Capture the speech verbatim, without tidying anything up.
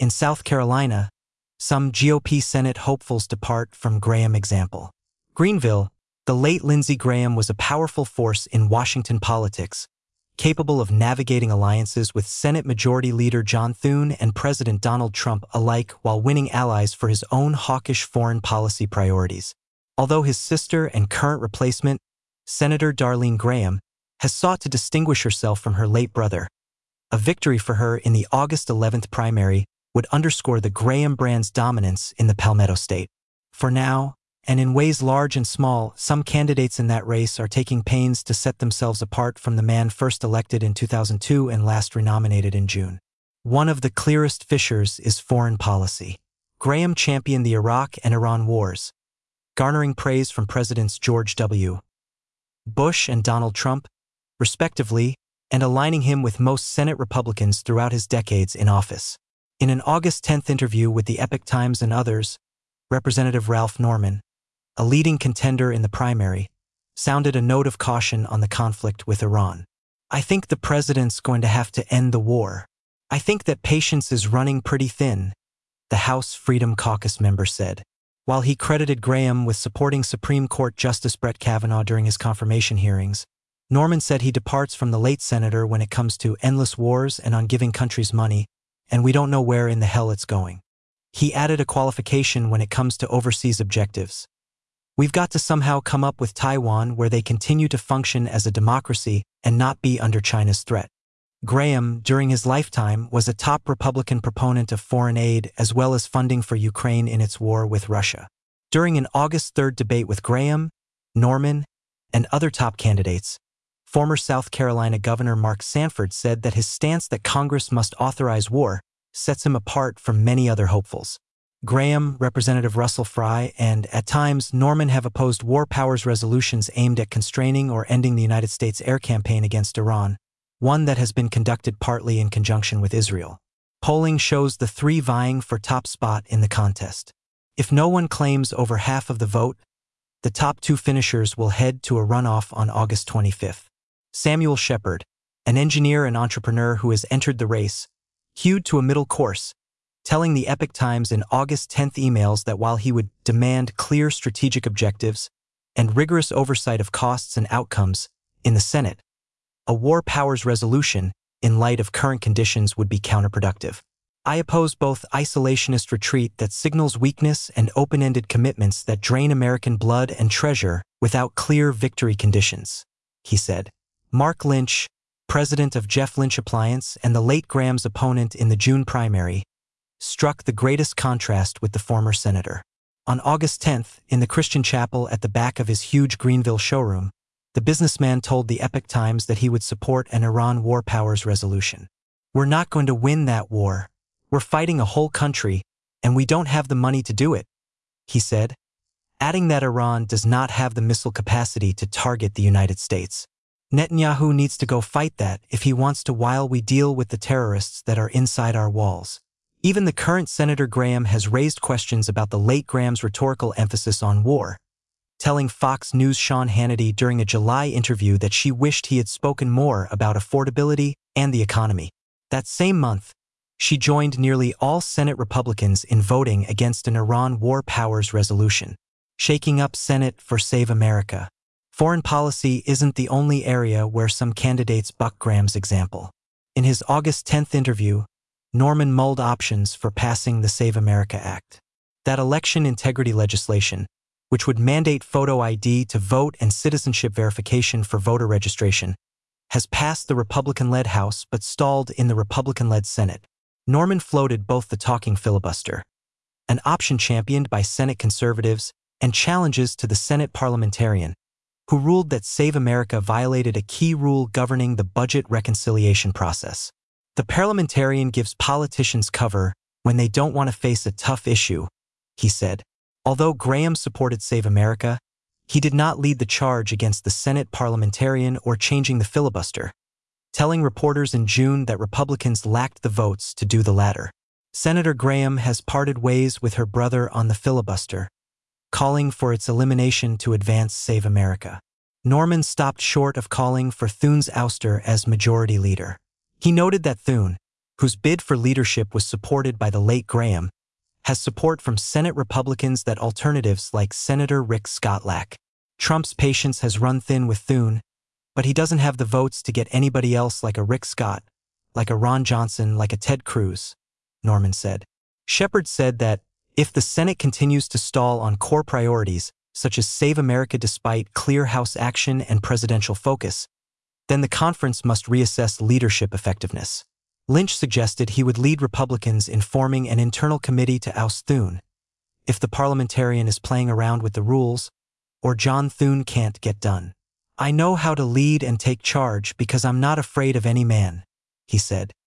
In South Carolina, some G O P Senate hopefuls depart from Graham example. Greenville, the late Lindsey Graham was a powerful force in Washington politics, capable of navigating alliances with Senate Majority Leader John Thune and President Donald Trump alike while winning allies for his own hawkish foreign policy priorities. Although his sister and current replacement, Senator Darlene Graham, has sought to distinguish herself from her late brother, a victory for her in the August eleventh primary would underscore the Graham brand's dominance in the Palmetto State. For now, and in ways large and small, some candidates in that race are taking pains to set themselves apart from the man first elected in two thousand two and last renominated in June. One of the clearest fissures is foreign policy. Graham championed the Iraq and Iran wars, garnering praise from Presidents George W. Bush and Donald Trump, respectively, and aligning him with most Senate Republicans throughout his decades in office. In an August tenth interview with the Epoch Times and others, Representative Ralph Norman, a leading contender in the primary, sounded a note of caution on the conflict with Iran. "I think the president's going to have to end the war. I think that patience is running pretty thin," the House Freedom Caucus member said. While he credited Graham with supporting Supreme Court Justice Brett Kavanaugh during his confirmation hearings, Norman said he departs from the late senator when it comes to endless wars and on giving countries money, and we don't know where in the hell it's going. He added a qualification when it comes to overseas objectives. "We've got to somehow come up with Taiwan where they continue to function as a democracy and not be under China's threat." Graham, during his lifetime, was a top Republican proponent of foreign aid as well as funding for Ukraine in its war with Russia. During an August third debate with Graham, Norman, and other top candidates, former South Carolina Governor Mark Sanford said that his stance that Congress must authorize war sets him apart from many other hopefuls. Graham, Representative Russell Fry, and, at times, Norman have opposed war powers resolutions aimed at constraining or ending the United States air campaign against Iran, one that has been conducted partly in conjunction with Israel. Polling shows the three vying for top spot in the contest. If no one claims over half of the vote, the top two finishers will head to a runoff on August twenty-fifth. Samuel Shepard, an engineer and entrepreneur who has entered the race, hewed to a middle course, telling the Epoch Times in August tenth emails that while he would demand clear strategic objectives and rigorous oversight of costs and outcomes in the Senate, a war powers resolution, in light of current conditions, would be counterproductive. "I oppose both isolationist retreat that signals weakness and open-ended commitments that drain American blood and treasure without clear victory conditions," he said. Mark Lynch, president of Jeff Lynch Appliance and the late Graham's opponent in the June primary, struck the greatest contrast with the former senator. On August tenth, in the Christian chapel at the back of his huge Greenville showroom, the businessman told the Epoch Times that he would support an Iran war powers resolution. "We're not going to win that war. We're fighting a whole country, and we don't have the money to do it," he said, adding that Iran does not have the missile capacity to target the United States. "Netanyahu needs to go fight that if he wants to while we deal with the terrorists that are inside our walls." Even the current Senator Graham has raised questions about the late Graham's rhetorical emphasis on war, telling Fox News' Sean Hannity during a July interview that she wished he had spoken more about affordability and the economy. That same month, she joined nearly all Senate Republicans in voting against an Iran war powers resolution, shaking up Senate for Save America. Foreign policy isn't the only area where some candidates buck Graham's example. In his August tenth interview, Norman mulled options for passing the Save America Act. That election integrity legislation, which would mandate photo I D to vote and citizenship verification for voter registration, has passed the Republican-led House but stalled in the Republican-led Senate. Norman floated both the talking filibuster, an option championed by Senate conservatives, and challenges to the Senate parliamentarian, who ruled that Save America violated a key rule governing the budget reconciliation process. "The parliamentarian gives politicians cover when they don't want to face a tough issue," he said. Although Graham supported Save America, he did not lead the charge against the Senate parliamentarian or changing the filibuster, telling reporters in June that Republicans lacked the votes to do the latter. Senator Graham has parted ways with her brother on the filibuster, calling for its elimination to advance Save America. Norman stopped short of calling for Thune's ouster as majority leader. He noted that Thune, whose bid for leadership was supported by the late Graham, has support from Senate Republicans that alternatives like Senator Rick Scott lack. Trump's patience has run thin with Thune, but he doesn't have the votes to get anybody else like a Rick Scott, like a Ron Johnson, like a Ted Cruz, Norman said. Shepard said that if the Senate continues to stall on core priorities, such as Save America despite clear House action and presidential focus, then the conference must reassess leadership effectiveness. Lynch suggested he would lead Republicans in forming an internal committee to oust Thune if the parliamentarian is playing around with the rules or John Thune can't get done. I know how to lead and take charge because I'm not afraid of any man, he said.